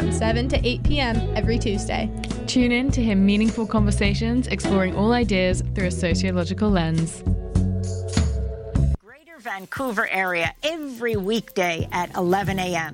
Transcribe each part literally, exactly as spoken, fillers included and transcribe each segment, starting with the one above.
from seven to eight p.m. every Tuesday. Tune in to hear meaningful conversations exploring all ideas through a sociological lens. Greater Vancouver area every weekday at eleven a.m.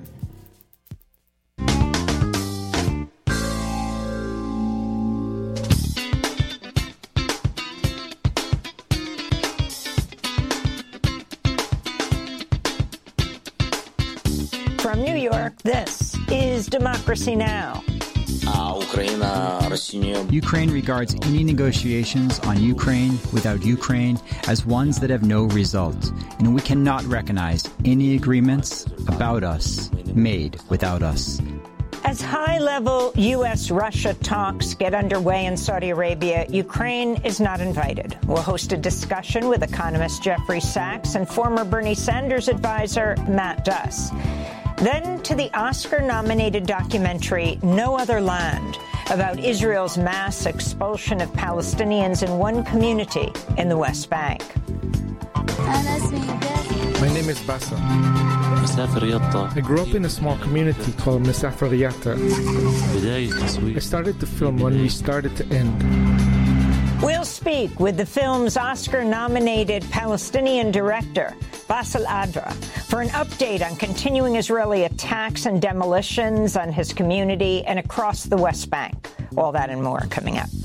From New York, this is Democracy Now! Ukraine regards any negotiations on Ukraine without Ukraine as ones that have no result, and we cannot recognize any agreements about us made without us. As high-level U S Russia talks get underway in Saudi Arabia, Ukraine is not invited. We'll host a discussion with economist Jeffrey Sachs and former Bernie Sanders advisor Matt Duss. Then to the Oscar-nominated documentary No Other Land, about Israel's mass expulsion of Palestinians in one community in the West Bank. My name is Bassam. I grew up in a small community called Masafer Yatta. I started to film when we started to end. We'll speak with the film's Oscar-nominated Palestinian director, Bassel Adra, for an update on continuing Israeli attacks and demolitions on his community and across the West Bank. All that and more coming up.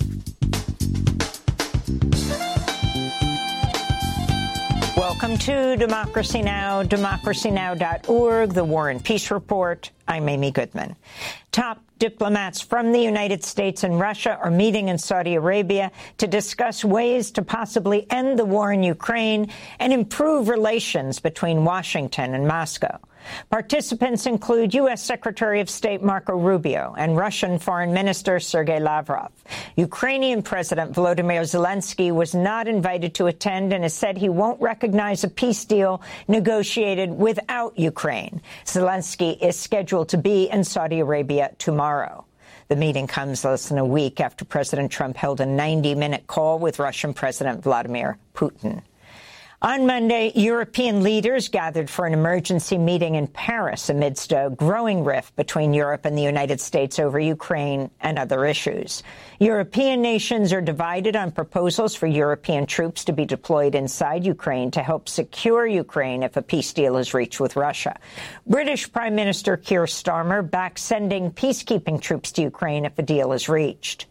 Welcome to Democracy Now!, democracy now dot org, the War and Peace Report. I'm Amy Goodman. Top diplomats from the United States and Russia are meeting in Saudi Arabia to discuss ways to possibly end the war in Ukraine and improve relations between Washington and Moscow. Participants include U S Secretary of State Marco Rubio and Russian Foreign Minister Sergei Lavrov. Ukrainian President Volodymyr Zelensky was not invited to attend and has said he won't recognize a peace deal negotiated without Ukraine. Zelensky is scheduled to be in Saudi Arabia tomorrow. The meeting comes less than a week after President Trump held a ninety-minute call with Russian President Vladimir Putin. On Monday, European leaders gathered for an emergency meeting in Paris amidst a growing rift between Europe and the United States over Ukraine and other issues. European nations are divided on proposals for European troops to be deployed inside Ukraine to help secure Ukraine if a peace deal is reached with Russia. British Prime Minister Keir Starmer backs sending peacekeeping troops to Ukraine if a deal is reached.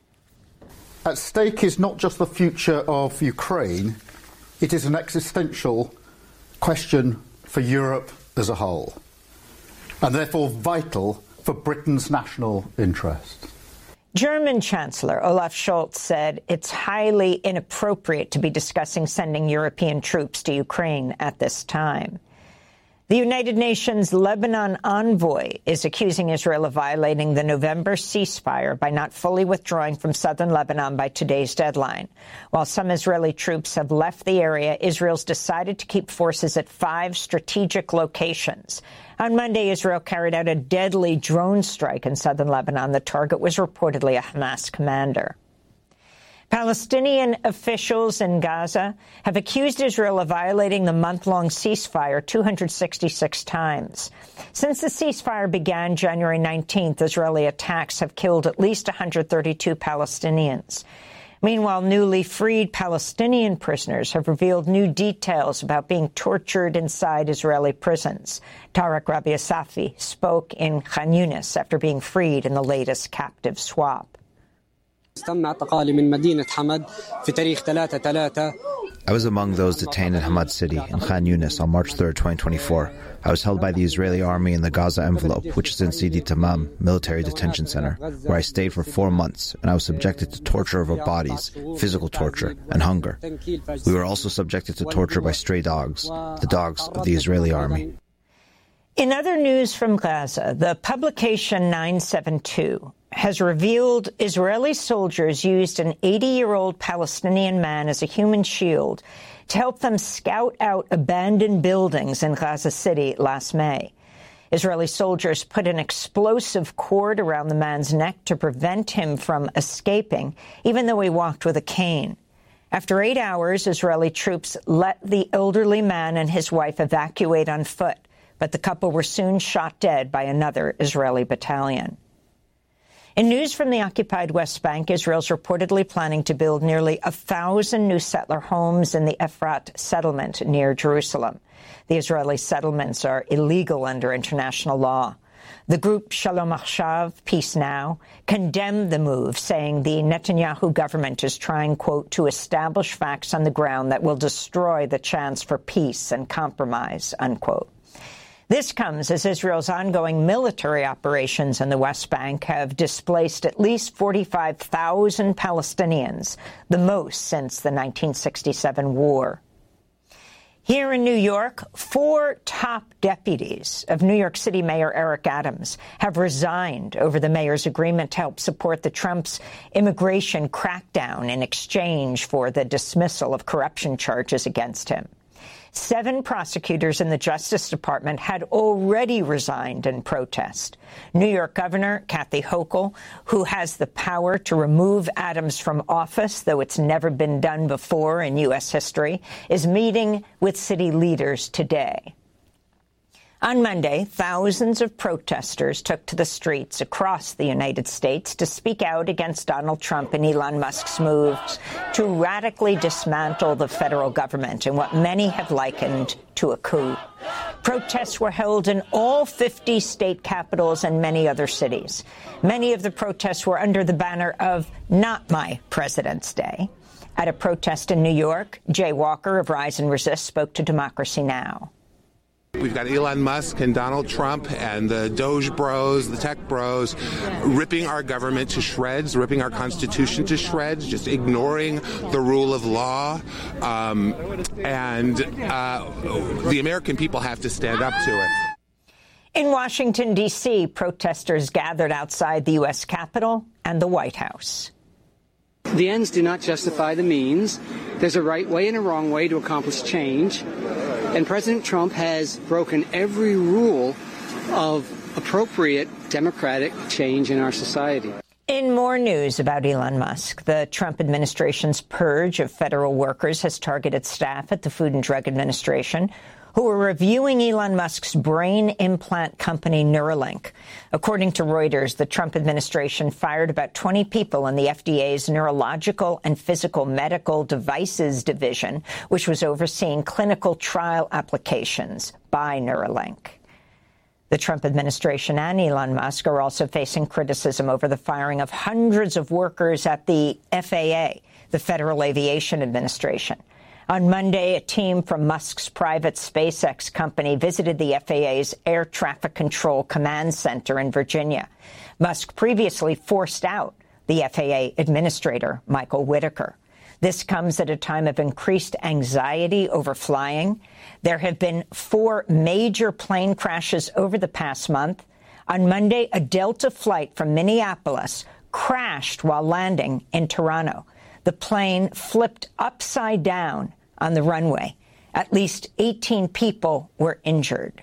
At stake is not just the future of Ukraine. It is an existential question for Europe as a whole, and therefore vital for Britain's national interest. German Chancellor Olaf Scholz said it's highly inappropriate to be discussing sending European troops to Ukraine at this time. The United Nations Lebanon envoy is accusing Israel of violating the November ceasefire by not fully withdrawing from southern Lebanon by today's deadline. While some Israeli troops have left the area, Israel's decided to keep forces at five strategic locations. On Monday, Israel carried out a deadly drone strike in southern Lebanon. The target was reportedly a Hamas commander. Palestinian officials in Gaza have accused Israel of violating the month-long ceasefire two hundred sixty-six times. Since the ceasefire began January nineteenth, Israeli attacks have killed at least one hundred thirty-two Palestinians. Meanwhile, newly freed Palestinian prisoners have revealed new details about being tortured inside Israeli prisons. Tarek Rabia Safi spoke in Khan Yunis after being freed in the latest captive swap. I was among those detained in Hamad City in Khan Yunis on March third, twenty twenty-four. I was held by the Israeli army in the Gaza envelope, which is in Sidi Tamam military detention center, where I stayed for four months, and I was subjected to torture of our bodies, physical torture, and hunger. We were also subjected to torture by stray dogs, the dogs of the Israeli army. In other news from Gaza, the publication nine seven two has revealed Israeli soldiers used an eighty-year-old Palestinian man as a human shield to help them scout out abandoned buildings in Gaza City last May. Israeli soldiers put an explosive cord around the man's neck to prevent him from escaping, even though he walked with a cane. After eight hours, Israeli troops let the elderly man and his wife evacuate on foot, but the couple were soon shot dead by another Israeli battalion. In news from the occupied West Bank, Israel's reportedly planning to build nearly a thousand new settler homes in the Efrat settlement near Jerusalem. The Israeli settlements are illegal under international law. The group Shalom Achshav, Peace Now, condemned the move, saying the Netanyahu government is trying, quote, to establish facts on the ground that will destroy the chance for peace and compromise, unquote. This comes as Israel's ongoing military operations in the West Bank have displaced at least forty-five thousand Palestinians, the most since the nineteen sixty-seven war. Here in New York, four top deputies of New York City Mayor Eric Adams have resigned over the mayor's agreement to help support the Trump's immigration crackdown in exchange for the dismissal of corruption charges against him. Seven prosecutors in the Justice Department had already resigned in protest. New York Governor Kathy Hochul, who has the power to remove Adams from office, though it's never been done before in U S history, is meeting with city leaders today. On Monday, thousands of protesters took to the streets across the United States to speak out against Donald Trump and Elon Musk's moves to radically dismantle the federal government in what many have likened to a coup. Protests were held in all fifty state capitals and many other cities. Many of the protests were under the banner of Not My President's Day. At a protest in New York, Jay Walker of Rise and Resist spoke to Democracy Now! We've got Elon Musk and Donald Trump and the Doge bros, the tech bros, ripping our government to shreds, ripping our Constitution to shreds, just ignoring the rule of law. Um, and uh, the American people have to stand up to it. In Washington, D C, protesters gathered outside the U S Capitol and the White House. The ends do not justify the means. There's a right way and a wrong way to accomplish change. And President Trump has broken every rule of appropriate democratic change in our society. In more news about Elon Musk, the Trump administration's purge of federal workers has targeted staff at the Food and Drug Administration who are reviewing Elon Musk's brain implant company Neuralink. According to Reuters, the Trump administration fired about twenty people in the F D A's Neurological and Physical Medical Devices Division, which was overseeing clinical trial applications by Neuralink. The Trump administration and Elon Musk are also facing criticism over the firing of hundreds of workers at the F A A, the Federal Aviation Administration. On Monday, a team from Musk's private SpaceX company visited the F A A's Air Traffic Control Command Center in Virginia. Musk previously forced out the F A A administrator, Michael Whitaker. This comes at a time of increased anxiety over flying. There have been four major plane crashes over the past month. On Monday, a Delta flight from Minneapolis crashed while landing in Toronto. The plane flipped upside down on the runway. At least eighteen people were injured.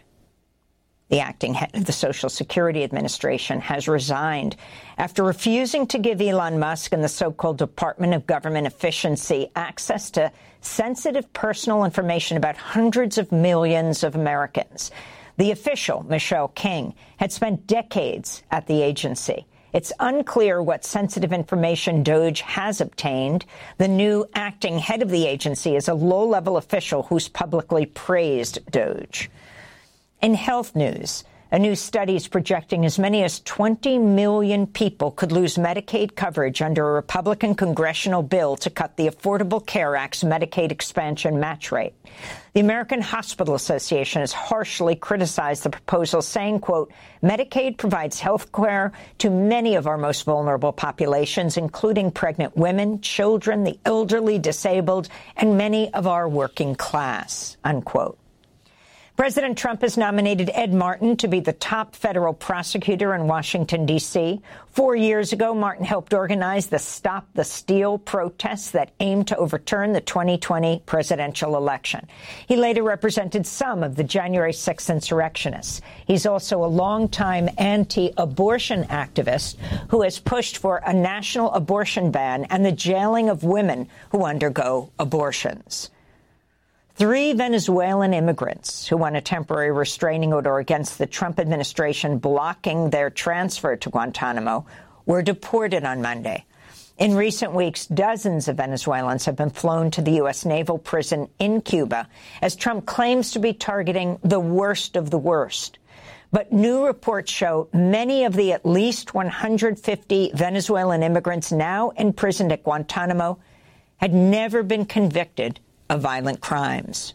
The acting head of the Social Security Administration has resigned after refusing to give Elon Musk and the so-called Department of Government Efficiency access to sensitive personal information about hundreds of millions of Americans. The official, Michelle King, had spent decades at the agency. It's unclear what sensitive information DOGE has obtained. The new acting head of the agency is a low-level official who's publicly praised DOGE. In health news, a new study is projecting as many as twenty million people could lose Medicaid coverage under a Republican congressional bill to cut the Affordable Care Act's Medicaid expansion match rate. The American Hospital Association has harshly criticized the proposal, saying, quote, Medicaid provides health care to many of our most vulnerable populations, including pregnant women, children, the elderly, disabled, and many of our working class, unquote. President Trump has nominated Ed Martin to be the top federal prosecutor in Washington, D C Four years ago, Martin helped organize the Stop the Steal protests that aimed to overturn the twenty twenty presidential election. He later represented some of the January sixth insurrectionists. He's also a longtime anti-abortion activist who has pushed for a national abortion ban and the jailing of women who undergo abortions. Three Venezuelan immigrants who won a temporary restraining order against the Trump administration blocking their transfer to Guantanamo were deported on Monday. In recent weeks, dozens of Venezuelans have been flown to the U S naval prison in Cuba as Trump claims to be targeting the worst of the worst. But new reports show many of the at least one hundred fifty Venezuelan immigrants now imprisoned at Guantanamo had never been convicted of violent crimes.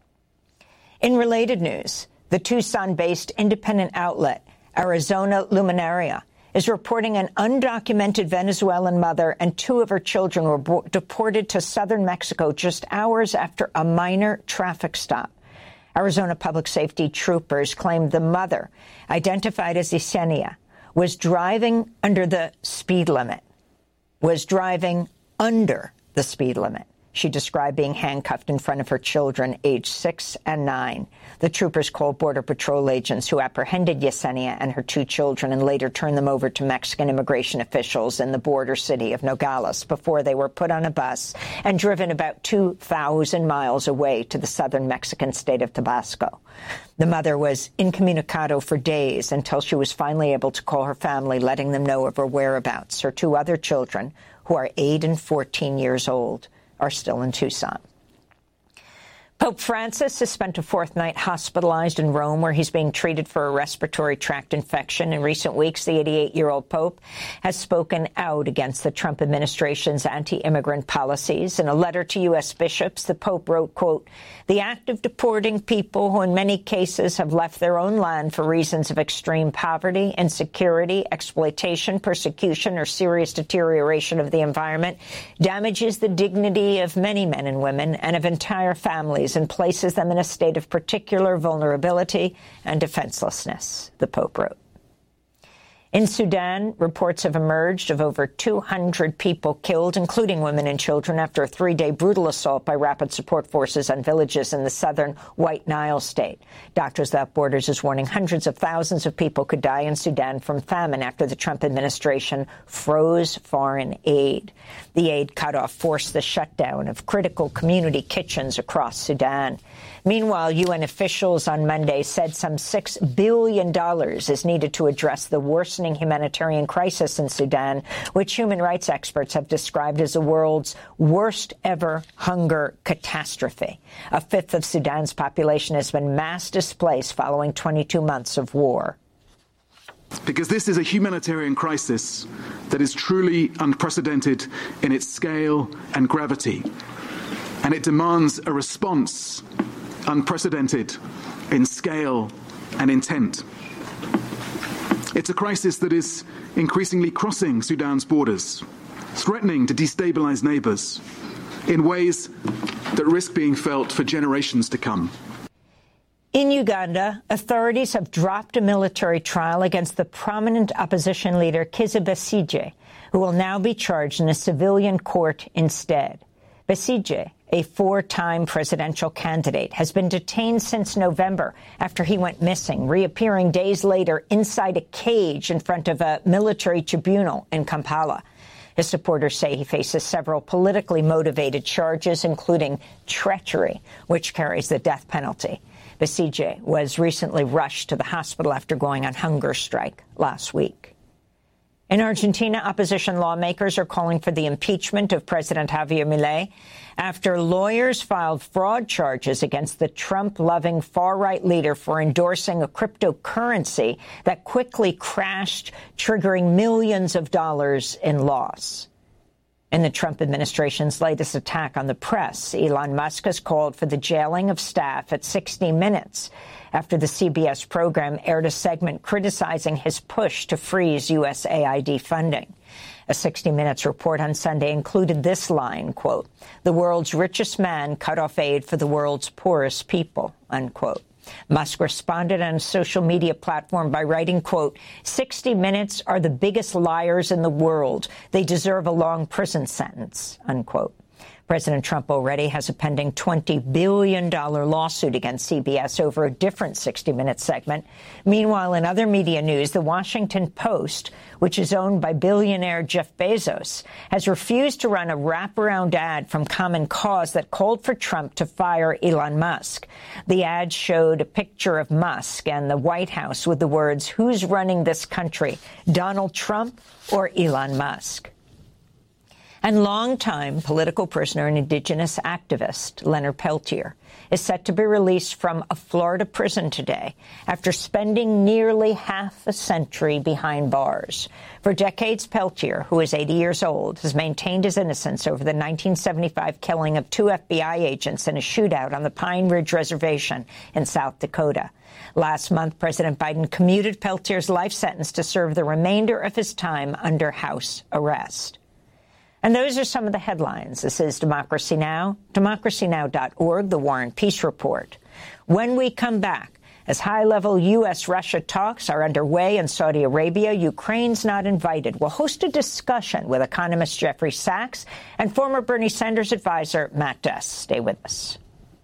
In related news, the Tucson-based independent outlet Arizona Luminaria is reporting an undocumented Venezuelan mother and two of her children were deported to southern Mexico just hours after a minor traffic stop. Arizona public safety troopers claimed the mother, identified as Yesenia, was driving under the speed limit, was driving under the speed limit. She described being handcuffed in front of her children, aged six and nine. The troopers called Border Patrol agents who apprehended Yesenia and her two children and later turned them over to Mexican immigration officials in the border city of Nogales before they were put on a bus and driven about two thousand miles away to the southern Mexican state of Tabasco. The mother was incommunicado for days until she was finally able to call her family, letting them know of her whereabouts. Her two other children, who are eight and fourteen years old, are still in Tucson. Pope Francis has spent a fourth night hospitalized in Rome, where he's being treated for a respiratory tract infection. In recent weeks, the eighty-eight-year-old Pope has spoken out against the Trump administration's anti-immigrant policies. In a letter to U S bishops, the Pope wrote, quote, "The act of deporting people who in many cases have left their own land for reasons of extreme poverty, insecurity, exploitation, persecution, or serious deterioration of the environment damages the dignity of many men and women and of entire families and places them in a state of particular vulnerability and defenselessness," the Pope wrote. In Sudan, reports have emerged of over two hundred people killed, including women and children, after a three-day brutal assault by rapid support forces on villages in the southern White Nile state. Doctors Without Borders is warning hundreds of thousands of people could die in Sudan from famine after the Trump administration froze foreign aid. The aid cutoff forced the shutdown of critical community kitchens across Sudan. Meanwhile, U N officials on Monday said some six billion dollars is needed to address the worsening humanitarian crisis in Sudan, which human rights experts have described as the world's worst ever hunger catastrophe. A fifth of Sudan's population has been mass displaced following twenty-two months of war. Because this is a humanitarian crisis that is truly unprecedented in its scale and gravity, and it demands a response unprecedented in scale and intent. It's a crisis that is increasingly crossing Sudan's borders, threatening to destabilize neighbors in ways that risk being felt for generations to come. In Uganda, authorities have dropped a military trial against the prominent opposition leader Kizza Besigye, who will now be charged in a civilian court instead. Besigye, a four-time presidential candidate, has been detained since November after he went missing, reappearing days later inside a cage in front of a military tribunal in Kampala. His supporters say he faces several politically motivated charges, including treachery, which carries the death penalty. Besigye was recently rushed to the hospital after going on hunger strike last week. In Argentina, opposition lawmakers are calling for the impeachment of President Javier Milei after lawyers filed fraud charges against the Trump-loving far-right leader for endorsing a cryptocurrency that quickly crashed, triggering millions of dollars in loss. In the Trump administration's latest attack on the press, Elon Musk has called for the jailing of staff at sixty minutes after the C B S program aired a segment criticizing his push to freeze U S A I D funding. A sixty minutes report on Sunday included this line, quote, "The world's richest man cut off aid for the world's poorest people," unquote. Musk responded on a social media platform by writing, quote, sixty minutes are the biggest liars in the world. They deserve a long prison sentence," unquote. President Trump already has a pending twenty billion dollars lawsuit against C B S over a different sixty minute segment. Meanwhile, in other media news, The Washington Post, which is owned by billionaire Jeff Bezos, has refused to run a wraparound ad from Common Cause that called for Trump to fire Elon Musk. The ad showed a picture of Musk and the White House with the words, "Who's running this country, Donald Trump or Elon Musk?" And longtime political prisoner and indigenous activist Leonard Peltier is set to be released from a Florida prison today after spending nearly half a century behind bars. For decades, Peltier, who is eighty years old, has maintained his innocence over the nineteen seventy-five killing of two F B I agents in a shootout on the Pine Ridge Reservation in South Dakota. Last month, President Biden commuted Peltier's life sentence to serve the remainder of his time under house arrest. And those are some of the headlines. This is Democracy Now!, democracy now dot org, The War and Peace Report. When we come back, as high-level U S Russia talks are underway in Saudi Arabia, Ukraine's not invited. We'll host a discussion with economist Jeffrey Sachs and former Bernie Sanders advisor Matt Duss. Stay with us.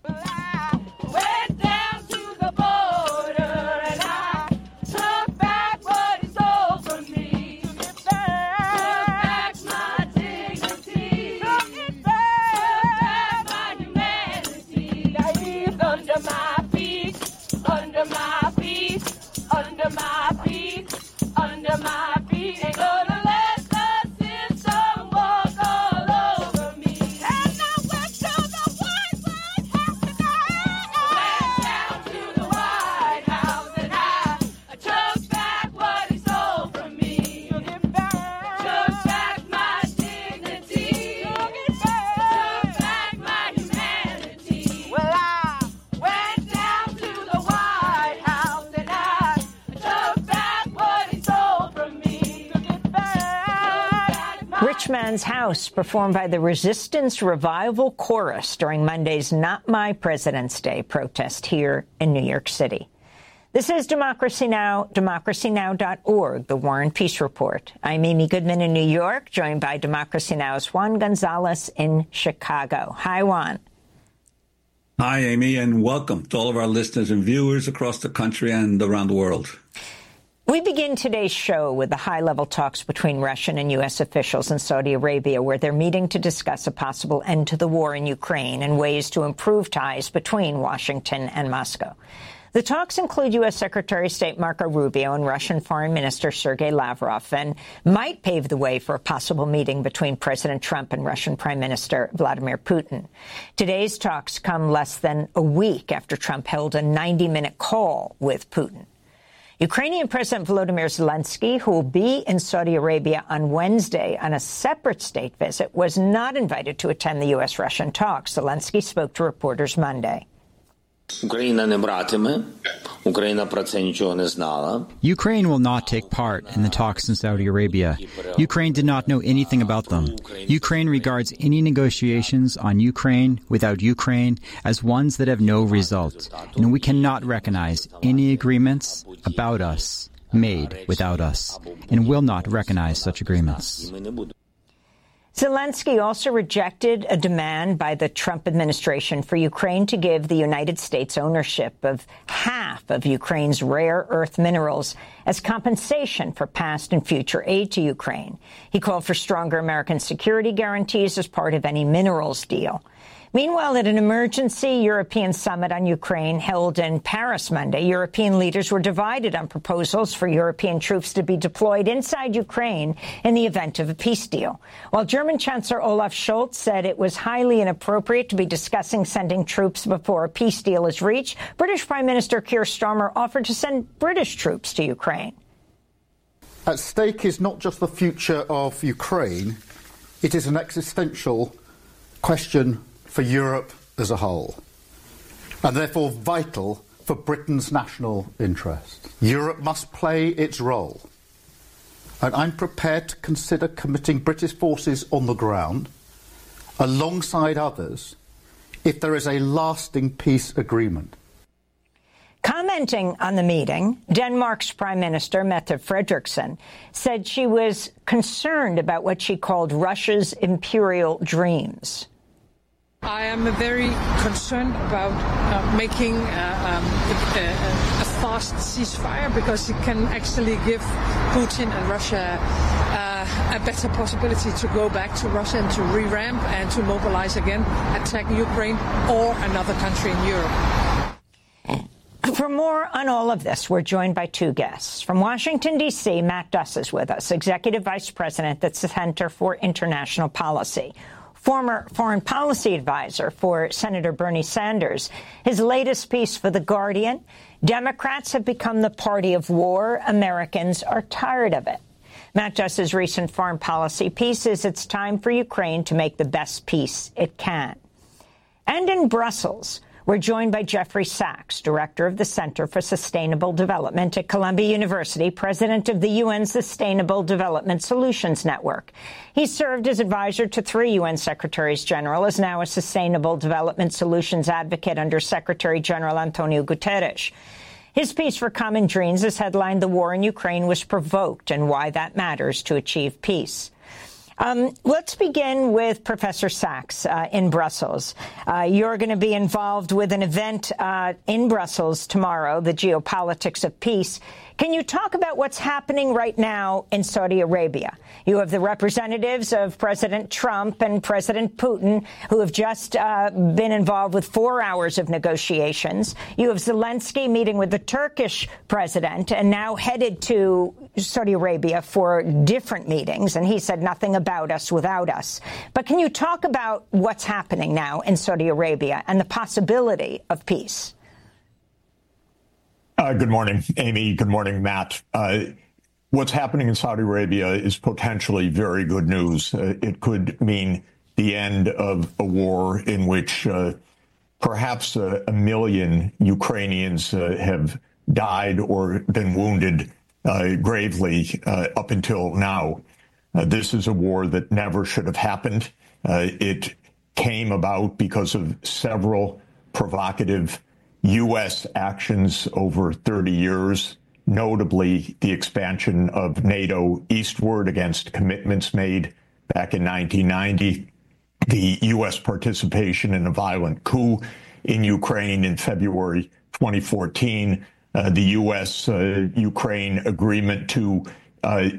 Rich Man's House, performed by the Resistance Revival Chorus during Monday's Not My President's Day protest here in New York City. This is Democracy Now!, democracy now dot org, The War and Peace Report. I'm Amy Goodman in New York, joined by Democracy Now!'s Juan Gonzalez in Chicago. Hi, Juan. Hi, Amy, and welcome to all of our listeners and viewers across the country and around the world. We begin today's show with the high-level talks between Russian and U S officials in Saudi Arabia, where they're meeting to discuss a possible end to the war in Ukraine and ways to improve ties between Washington and Moscow. The talks include U S Secretary of State Marco Rubio and Russian Foreign Minister Sergei Lavrov, and might pave the way for a possible meeting between President Trump and Russian Prime Minister Vladimir Putin. Today's talks come less than a week after Trump held a ninety minute call with Putin. Ukrainian President Volodymyr Zelensky, who will be in Saudi Arabia on Wednesday on a separate state visit, was not invited to attend the U S-Russian talks. Zelensky spoke to reporters Monday. Ukraine will not take part in the talks in Saudi Arabia. Ukraine did not know anything about them. Ukraine regards any negotiations on Ukraine without Ukraine as ones that have no result, and we cannot recognize any agreements about us made without us, and will not recognize such agreements. Zelensky also rejected a demand by the Trump administration for Ukraine to give the United States ownership of half of Ukraine's rare earth minerals as compensation for past and future aid to Ukraine. He called for stronger American security guarantees as part of any minerals deal. Meanwhile, at an emergency European summit on Ukraine held in Paris Monday, European leaders were divided on proposals for European troops to be deployed inside Ukraine in the event of a peace deal. While German Chancellor Olaf Scholz said it was highly inappropriate to be discussing sending troops before a peace deal is reached, British Prime Minister Keir Starmer offered to send British troops to Ukraine. At stake is not just the future of Ukraine, it is an existential question for Europe as a whole, and therefore vital for Britain's national interest. Europe must play its role, and I'm prepared to consider committing British forces on the ground alongside others if there is a lasting peace agreement. Commenting on the meeting, Denmark's Prime Minister, Mette Frederiksen, said she was concerned about what she called Russia's imperial dreams. I am very concerned about uh, making uh, um, a, a fast ceasefire because it can actually give Putin and Russia uh, a better possibility to go back to Russia and to re-ramp and to mobilize again, attack Ukraine or another country in Europe. For more on all of this, we're joined by two guests. From Washington, D C, Matt Duss is with us, Executive Vice President at the Center for International Policy. Former foreign policy advisor for Senator Bernie Sanders. His latest piece for The Guardian, Democrats have become the party of war. Americans are tired of it. Matt Duss's recent foreign policy piece is It's Time for Ukraine to Make the Best Peace It Can. And in Brussels, we're joined by Jeffrey Sachs, director of the Center for Sustainable Development at Columbia University, president of the U N Sustainable Development Solutions Network. He served as advisor to three U N Secretaries General, is now a Sustainable Development Solutions advocate under Secretary General Antonio Guterres. His piece for Common Dreams is headlined The War in Ukraine Was Provoked and Why That Matters to Achieve Peace. Um, let's begin with Professor Sachs uh, in Brussels. Uh, you're going to be involved with an event uh, in Brussels tomorrow, the Geopolitics of Peace. Can you talk about what's happening right now in Saudi Arabia? You have the representatives of President Trump and President Putin who have just uh, been involved with four hours of negotiations. You have Zelensky meeting with the Turkish president and now headed to Saudi Arabia for different meetings. And he said nothing about us without us. But can you talk about what's happening now in Saudi Arabia and the possibility of peace? Uh, good morning, Amy. Good morning, Matt. Uh, what's happening in Saudi Arabia is potentially very good news. Uh, it could mean the end of a war in which uh, perhaps a, a million Ukrainians uh, have died or been wounded uh, gravely uh, up until now. Uh, this is a war that never should have happened. Uh, it came about because of several provocative U S actions over thirty years, notably the expansion of NATO eastward against commitments made back in nineteen ninety, the U S participation in a violent coup in Ukraine in February twenty fourteen, uh, the U S Ukraine uh, agreement to uh,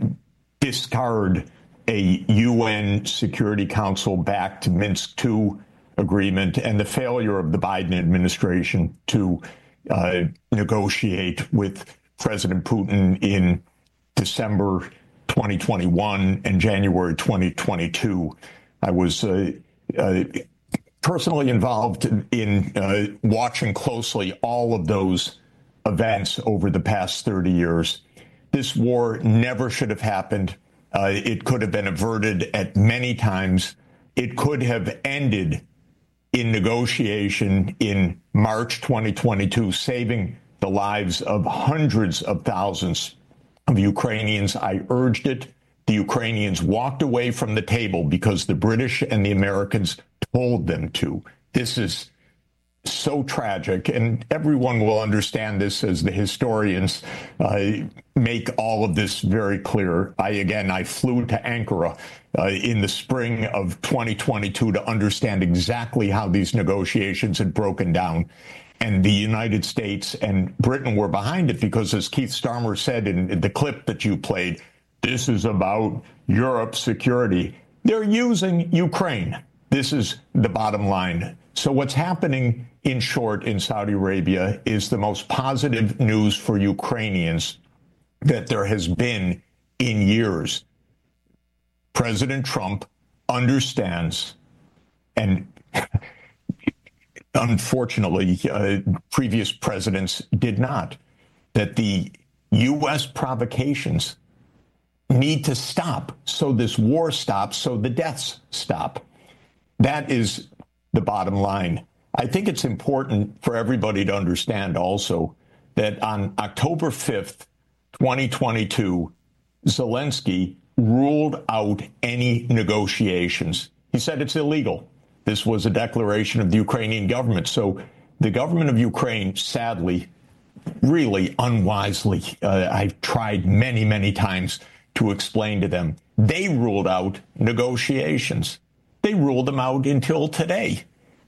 discard a U N Security Council-backed Minsk two agreement, and the failure of the Biden administration to uh, negotiate with President Putin in December twenty twenty-one and January twenty twenty-two. I was uh, uh, personally involved in uh, watching closely all of those events over the past thirty years. This war never should have happened. Uh, it could have been averted at many times. It could have ended in negotiation in March twenty twenty-two, saving the lives of hundreds of thousands of Ukrainians. I urged it. The Ukrainians walked away from the table because the British and the Americans told them to. This is so tragic, and everyone will understand this as the historians uh, make all of this very clear. I, again, I flew to Ankara uh, in the spring of twenty twenty-two to understand exactly how these negotiations had broken down. And the United States and Britain were behind it because, as Keith Starmer said in the clip that you played, this is about Europe's security. They're using Ukraine. This is the bottom line. So what's happening, in short, in Saudi Arabia is the most positive news for Ukrainians that there has been in years. President Trump understands, and unfortunately, uh, previous presidents did not, that the U S provocations need to stop so this war stops, so the deaths stop. That is the bottom line. I think it's important for everybody to understand also that on October fifth, twenty twenty-two, Zelensky ruled out any negotiations. He said it's illegal. This was a declaration of the Ukrainian government. So the government of Ukraine, sadly, really unwisely, uh, I've tried many, many times to explain to them, they ruled out negotiations. They ruled them out until today.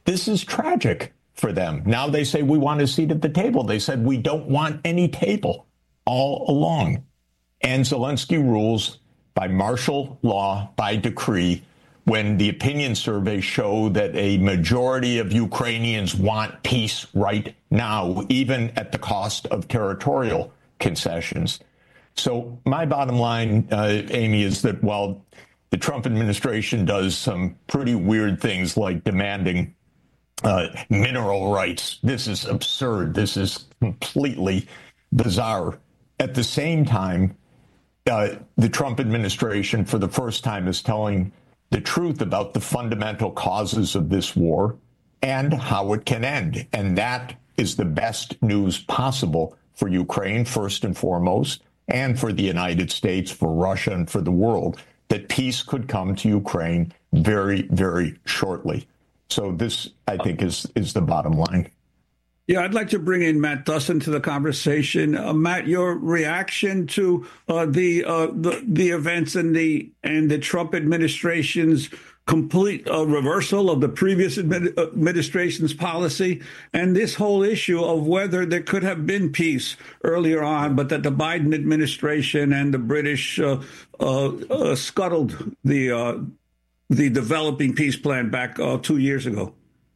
This is tragic for them. Now they say we want a seat at the table. They said we don't want any table all along. And Zelensky rules by martial law, by decree, when the opinion surveys show that a majority of Ukrainians want peace right now, even at the cost of territorial concessions. So my bottom line, uh, Amy, is that while the Trump administration does some pretty weird things like demanding uh, mineral rights, this is absurd. This is completely bizarre. At the same time, uh, the Trump administration, for the first time, is telling the truth about the fundamental causes of this war and how it can end. And that is the best news possible for Ukraine, first and foremost, and for the United States, for Russia, and for the world, that peace could come to Ukraine very, very shortly. So this, I think, is is the bottom line. Yeah, I'd like to bring in Matt Dustin to the conversation. Uh, Matt, your reaction to uh, the, uh, the the events and the and the Trump administration's complete uh, reversal of the previous admi- administration's policy, and this whole issue of whether there could have been peace earlier on, but that the Biden administration and the British uh, uh, uh, scuttled the uh, the developing peace plan back uh, two years ago.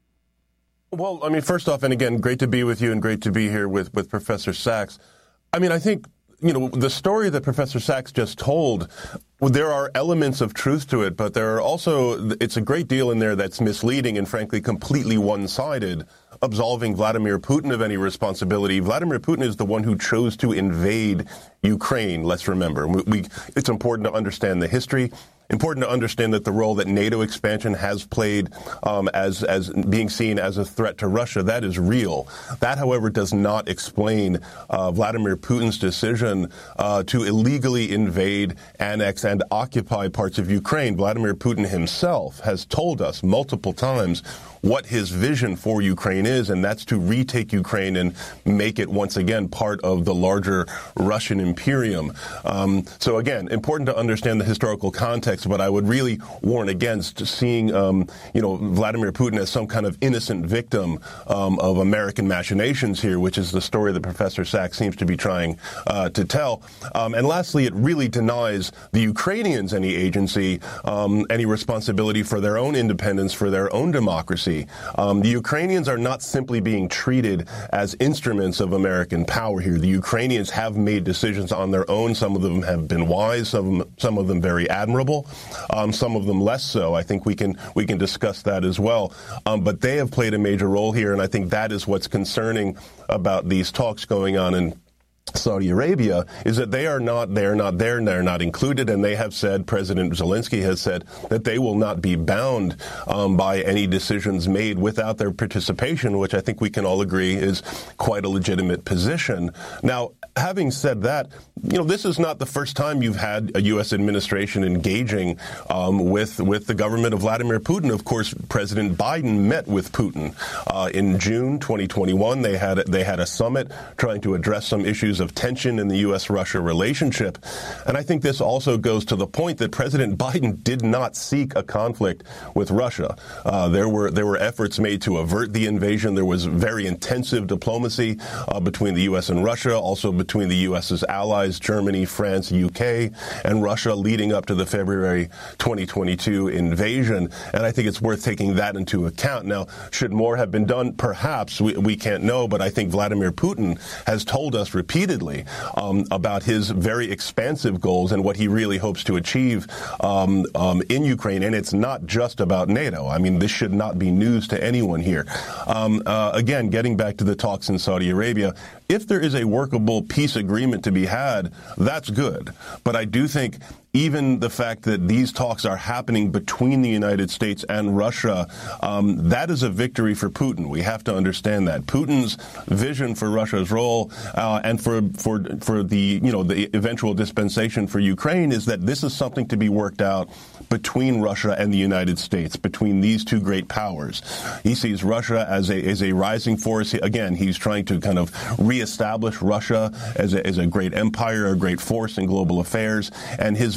Well, I mean, first off, and again, great to be with you and great to be here with, with Professor Sachs. I mean, I think, you know, the story that Professor Sachs just told, there are elements of truth to it, but there are also, it's a great deal in there that's misleading and frankly completely one-sided, absolving Vladimir Putin of any responsibility. Vladimir Putin is the one who chose to invade Ukraine, let's remember. We, we, it's important to understand the history. Important to understand that the role that NATO expansion has played um, as as being seen as a threat to Russia, that is real. That, however, does not explain uh, Vladimir Putin's decision uh, to illegally invade, annex, and occupy parts of Ukraine. Vladimir Putin himself has told us multiple times what his vision for Ukraine is, and that's to retake Ukraine and make it once again part of the larger Russian imperium. Um, so again, important to understand the historical context, but I would really warn against seeing, um, you know, Vladimir Putin as some kind of innocent victim um, of American machinations here, which is the story that Professor Sachs seems to be trying uh, to tell. Um, and lastly, it really denies the Ukrainians any agency, um, any responsibility for their own independence, for their own democracy. Um, the Ukrainians are not simply being treated as instruments of American power here. The Ukrainians have made decisions on their own. Some of them have been wise, some of them, some of them very admirable, um, some of them less so. I think we can we can discuss that as well. Um, but they have played a major role here, and I think that is what's concerning about these talks going on in Saudi Arabia, is that they are not, they're not there, and they're not included, and they have said, President Zelensky has said, that they will not be bound um, by any decisions made without their participation, which I think we can all agree is quite a legitimate position. Now, having said that, you know, this is not the first time you've had a U S administration engaging um, with with the government of Vladimir Putin. Of course, President Biden met with Putin uh, in June twenty twenty-one. They had they had a summit trying to address some issues of tension in the U S Russia relationship. And I think this also goes to the point that President Biden did not seek a conflict with Russia. Uh, there were there were efforts made to avert the invasion. There was very intensive diplomacy uh, between the U S and Russia, also between the U S's allies, Germany, France, U K, and Russia, leading up to the February twenty twenty-two invasion. And I think it's worth taking that into account. Now, should more have been done? Perhaps. We, we can't know, but I think Vladimir Putin has told us repeatedly um, about his very expansive goals and what he really hopes to achieve um, um, in Ukraine. And it's not just about NATO. I mean, this should not be news to anyone here. Um, uh, again, getting back to the talks in Saudi Arabia, if there is a workable peace agreement to be had, that's good. But I do think even the fact that these talks are happening between the United States and Russia, um, that is a victory for Putin. We have to understand that. Putin's vision for Russia's role uh, and for for for the you know the eventual dispensation for Ukraine is that this is something to be worked out between Russia and the United States, between these two great powers. He sees Russia as a as a rising force. Again, he's trying to kind of reestablish Russia as a, as a great empire, a great force in global affairs, and his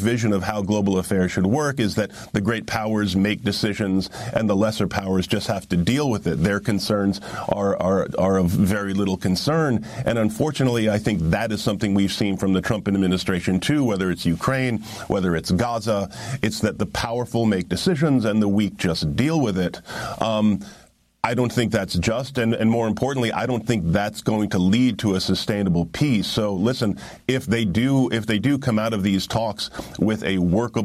vision of how global affairs should work is that the great powers make decisions and the lesser powers just have to deal with it. Their concerns are, are, are of very little concern. And unfortunately, I think that is something we've seen from the Trump administration too, whether it's Ukraine, whether it's Gaza. It's that the powerful make decisions and the weak just deal with it. Um, I don't think that's just, and, and more importantly, I don't think that's going to lead to a sustainable peace. So listen, if they do, if they do come out of these talks with a workable